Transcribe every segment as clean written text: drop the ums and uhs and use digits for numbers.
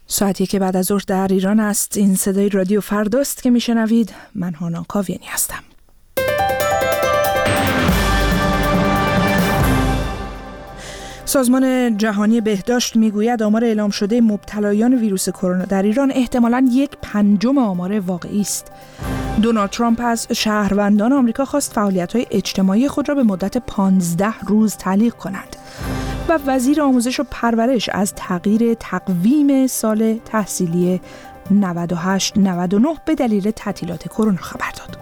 ساعتی که بعد از ظهر در ایران است. این صدای رادیو فرداست که میشنوید. من هانا کاویانی هستم. سازمان جهانی بهداشت میگوید آمار اعلام شده مبتلایان ویروس کرونا در ایران احتمالاً 1/5 آمار واقعی است. دونالد ترامپ از شهروندان آمریکا خواست فعالیت‌های اجتماعی خود را به مدت 15 روز تعلیق کنند و وزیر آموزش و پرورش از تغییر تقویم سال تحصیلی 98-99 به دلیل تعطیلات کرونا خبر داد.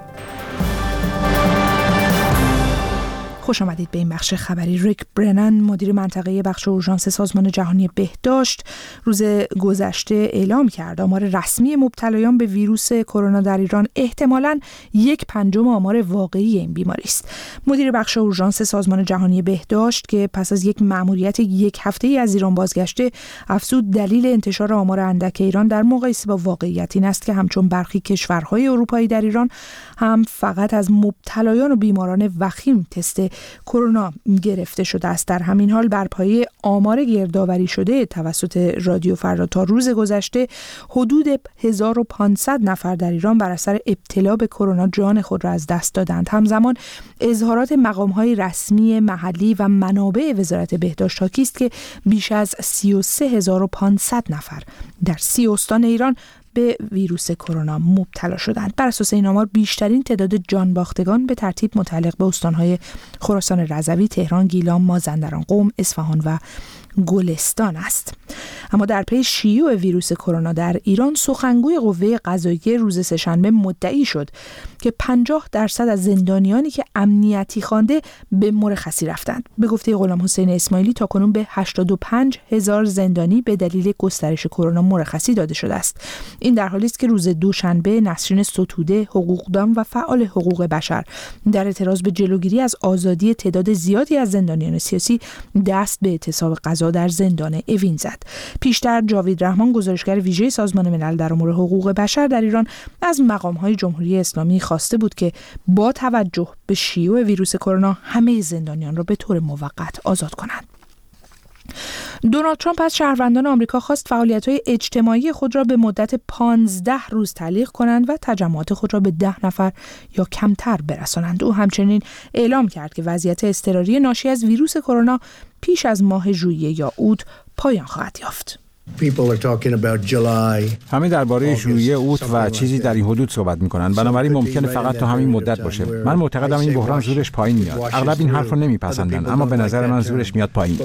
خوش آمدید به این بخش خبری. ریک برنن، مدیر منطقه بخش اورژانس سازمان جهانی بهداشت، روز گذشته اعلام کرد آمار رسمی مبتلایان به ویروس کرونا در ایران احتمالاً 1/5 آمار واقعی این بیماری است. مدیر بخش اورژانس سازمان جهانی بهداشت که پس از یک مأموریت 1 هفته‌ای از ایران بازگشته، افزود دلیل انتشار آمار اندک ایران در مقایسه با واقعیت این است که همچون برخی کشورهای اروپایی در ایران هم فقط از مبتلایان و بیماران وخیم تست کرونا گرفته شده است. در همین حال بر پایه آمار گردآوری شده توسط رادیو فردا تا روز گذشته حدود 1500 نفر در ایران بر اثر ابتلا به کرونا جان خود را از دست دادند. همزمان اظهارات مقام‌های رسمی محلی و منابع وزارت بهداشت حاکی است که بیش از 33500 نفر در 30 استان ایران به ویروس کرونا مبتلا شدند. بر اساس این آمار بیشترین تعداد جان باختگان به ترتیب متعلق به استان‌های خراسان رضوی، تهران، گیلان، مازندران، قم، اصفهان و گلستان است. اما در پی شیوع ویروس کرونا در ایران، سخنگوی قوه قضاییه روز سه‌شنبه مدعی شد که 50% از زندانیانی که امنیتی خوانده به مرخصی رفتند. به گفته غلامحسین اسماعیلی تاکنون به 85,000 زندانی به دلیل گسترش کرونا مرخصی داده شده است. این در حالی است که روز دوشنبه نسرین ستوده، حقوقدان و فعال حقوق بشر در اعتراض به جلوگیری از آزادی تعداد زیادی از زندانیان سیاسی دست به اعتصاب غذا در زندان اوین زد. پیشتر جاوید رحمان، گزارشگر ویژه سازمان ملل در امور حقوق بشر در ایران، از مقام‌های جمهوری اسلامی خواسته بود که با توجه به شیوع ویروس کرونا همه زندانیان را به طور موقت آزاد کنند. دونالد ترامپ از شهروندان آمریکا خواست فعالیت‌های اجتماعی خود را به مدت 15 روز تعلیق کنند و تجمعات خود را به 10 نفر یا کمتر برسانند. او همچنین اعلام کرد که وضعیت اضطراری ناشی از ویروس کرونا پیش از ماه ژوئیه یا اوت پایان خواهد یافت. همه درباره ژوئیه، اوت و چیزی در این حدود صحبت می‌کنند. بنابراین ممکنه فقط تا همین مدت باشه. من معتقدم این بحران زورش پایین میاد. اغلب این حرف رو نمیپسندن، اما به نظر من زورش میاد پایین.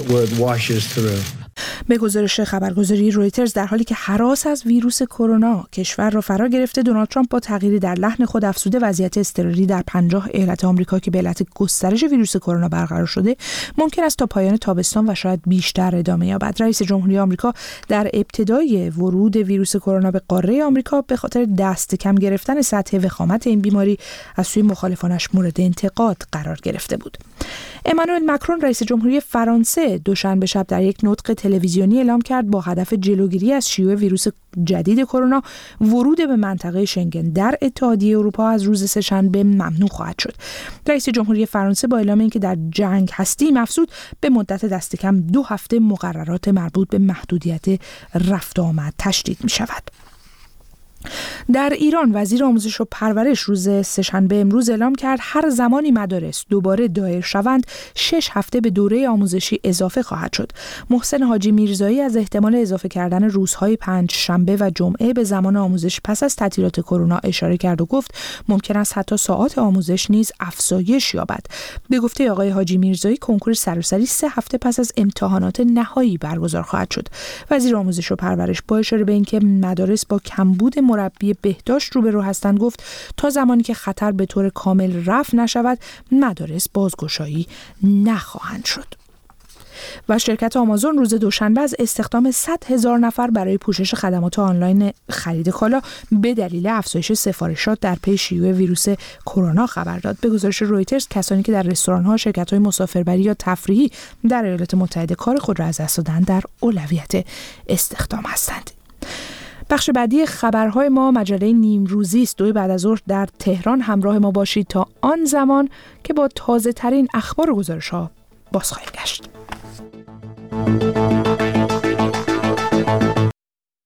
به گزارش خبرگزاری رویترز، در حالی که هراس از ویروس کرونا کشور را فرا گرفته، دونالد ترامپ با تغییری در لحن خود افزوده وضعیت اضطراری در 50 ایالت آمریکا که به علت گسترش ویروس کرونا برقرار شده ممکن است تا پایان تابستان و شاید بیشتر ادامه یابد. رئیس جمهوری آمریکا در ابتدای ورود ویروس کرونا به قاره آمریکا به خاطر دست کم گرفتن سطح وخامت این بیماری از سوی مخالفانش مورد انتقاد قرار گرفته بود. امانوئل مکرون، رئیس جمهوری فرانسه، دوشنبه شب در یک نطق تلویزیونی اعلام کرد با هدف جلوگیری از شیوع ویروس جدید کرونا ورود به منطقه شنگن در اتحادیه اروپا از روز سه‌شنبه ممنوع خواهد شد. رئیس جمهوری فرانسه با اعلام اینکه در جنگ هستیم افزود به مدت دست کم 2 هفته مقررات مربوط به محدودیت رفت و آمد تشدید می شود. در ایران وزیر آموزش و پرورش روز سه‌شنبه امروز اعلام کرد هر زمانی مدارس دوباره دایر شوند 6 هفته به دوره آموزشی اضافه خواهد شد. محسن حاجی میرزایی از احتمال اضافه کردن روزهای پنجشنبه و جمعه به زمان آموزش پس از تعطیلات کرونا اشاره کرد و گفت ممکن است حتی ساعات آموزش نیز افزایش یابد. به گفته آقای حاجی میرزایی کنکور سراسری 3 هفته پس از امتحانات نهایی برگزار خواهد شد. وزیر آموزش و پرورش با اشاره به اینکه مدارس با کمبود مربی بهداشت روبرو هستند گفت تا زمانی که خطر به طور کامل رفع نشود مدارس بازگشایی نخواهند شد. و شرکت آمازون روز دوشنبه از استخدام 100,000 نفر برای پوشش خدمات آنلاین خرید کالا به دلیل افزایش سفارشات در پی شیوع ویروس کرونا خبر داد. به گزارش رویترز کسانی که در رستوران‌ها، شرکت‌های مسافربری یا تفریحی در ایالات متحده کار خود را از دست دادند در اولویت استخدام هستند. بخش بعدی خبرهای ما مجله نیمروزی است. 2 بعد از ظهر در تهران همراه ما باشید تا آن زمان که با تازه ترین اخبار و گزارش‌ها باز خواهیم گشت.